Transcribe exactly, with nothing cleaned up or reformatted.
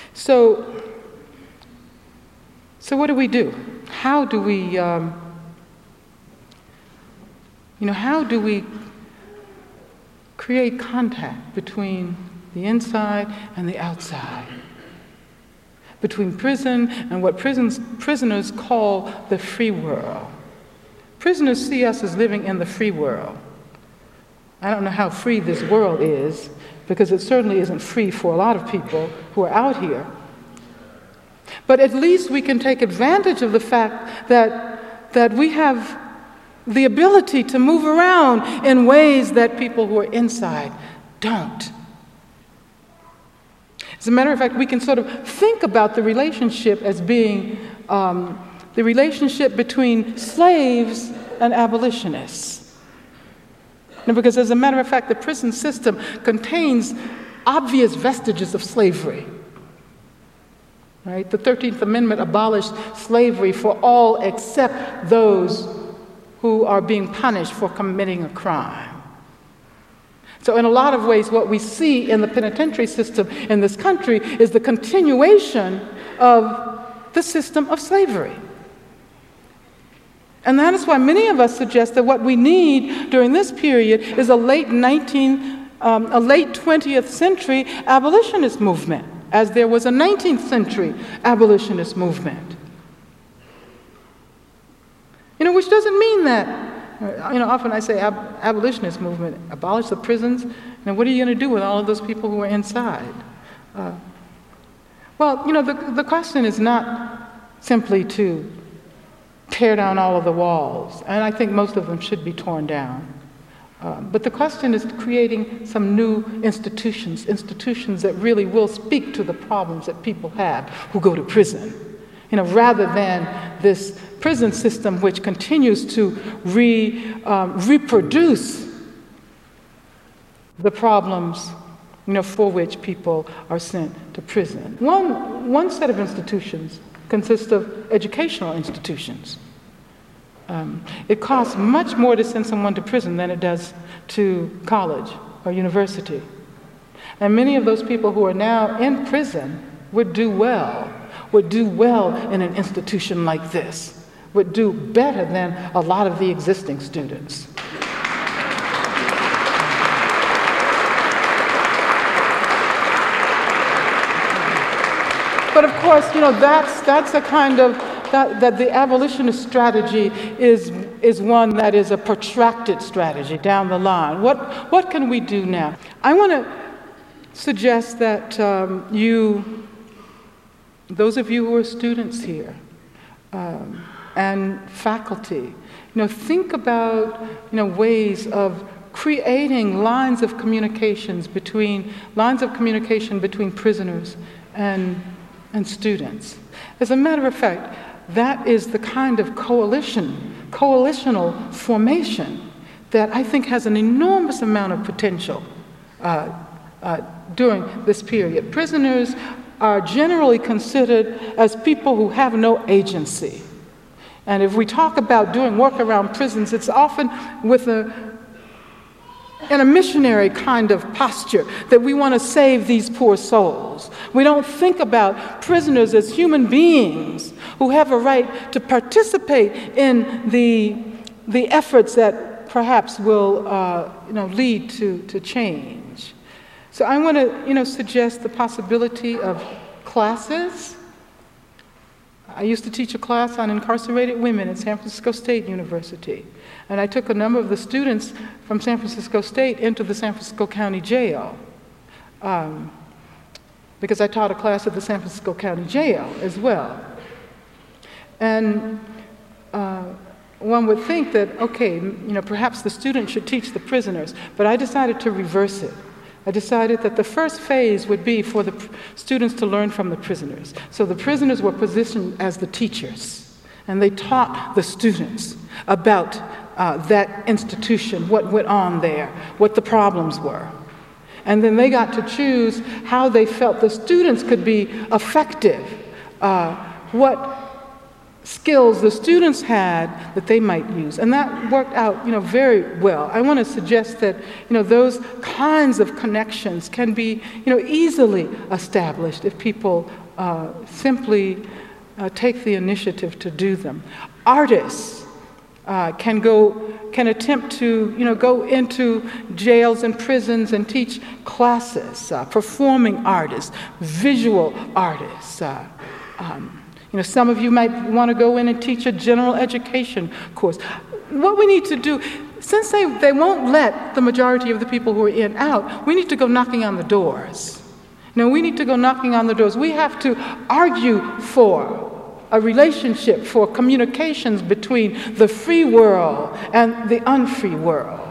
So, so what do we do? How do we, um, you know, how do we create contact between the inside and the outside? Between prison and what prisons, prisoners call the free world. Prisoners see us as living in the free world. I don't know how free this world is, because it certainly isn't free for a lot of people who are out here. But at least we can take advantage of the fact that, that we have the ability to move around in ways that people who are inside don't. As a matter of fact, we can sort of think about the relationship as being um, the relationship between slaves and abolitionists. Now, because as a matter of fact, the prison system contains obvious vestiges of slavery. Right? The thirteenth Amendment abolished slavery for all except those who are being punished for committing a crime. So in a lot of ways, what we see in the penitentiary system in this country is the continuation of the system of slavery. And that is why many of us suggest that what we need during this period is a late nineteenth, um, a late twentieth century abolitionist movement, as there was a nineteenth century abolitionist movement. You know, which doesn't mean that, you know, often I say ab- abolitionist movement, abolish the prisons, and what are you going to do with all of those people who are inside? Uh, well, you know, the, the question is not simply to tear down all of the walls, and I think most of them should be torn down. Um, but the question is creating some new institutions, institutions that really will speak to the problems that people have who go to prison, you know, rather than this prison system which continues to re, um, reproduce the problems, you know, for which people are sent to prison. One, one set of institutions consists of educational institutions. Um, it costs much more to send someone to prison than it does to college or university. And many of those people who are now in prison would do well, would do well in an institution like this, would do better than a lot of the existing students. But of course, you know, that's, that's a kind of, that, that the abolitionist strategy is, is one that is a protracted strategy down the line. What, what can we do now? I want to suggest that um, you, those of you who are students here, um, and faculty, you know, think about, you know, ways of creating lines of communications between, lines of communication between prisoners and and students. As a matter of fact, that is the kind of coalition, coalitional formation that I think has an enormous amount of potential uh, uh, during this period. Prisoners are generally considered as people who have no agency. And if we talk about doing work around prisons, it's often with a in a missionary kind of posture, that we want to save these poor souls. We don't think about prisoners as human beings who have a right to participate in the, the efforts that perhaps will uh, you know, lead to, to change. So I want to you know, suggest the possibility of classes. I used to teach a class on incarcerated women at San Francisco State University. And I took a number of the students from San Francisco State into the San Francisco County Jail, um, because I taught a class at the San Francisco County Jail as well. And uh, one would think that, okay, you know, perhaps the students should teach the prisoners, but I decided to reverse it. I decided that the first phase would be for the pr- students to learn from the prisoners. So the prisoners were positioned as the teachers, and they taught the students about uh, that institution, what went on there, what the problems were. And then they got to choose how they felt the students could be effective, uh, what skills the students had that they might use. And that worked out, you know, very well. I want to suggest that, you know, those kinds of connections can be, you know, easily established if people uh, simply uh, take the initiative to do them. Artists uh, can go, can attempt to, you know, go into jails and prisons and teach classes, uh, performing artists, visual artists, uh, um, You know, some of you might want to go in and teach a general education course. What we need to do, since they, they won't let the majority of the people who are in out, we need to go knocking on the doors. You know, we need to go knocking on the doors. We have to argue for a relationship, for communications between the free world and the unfree world.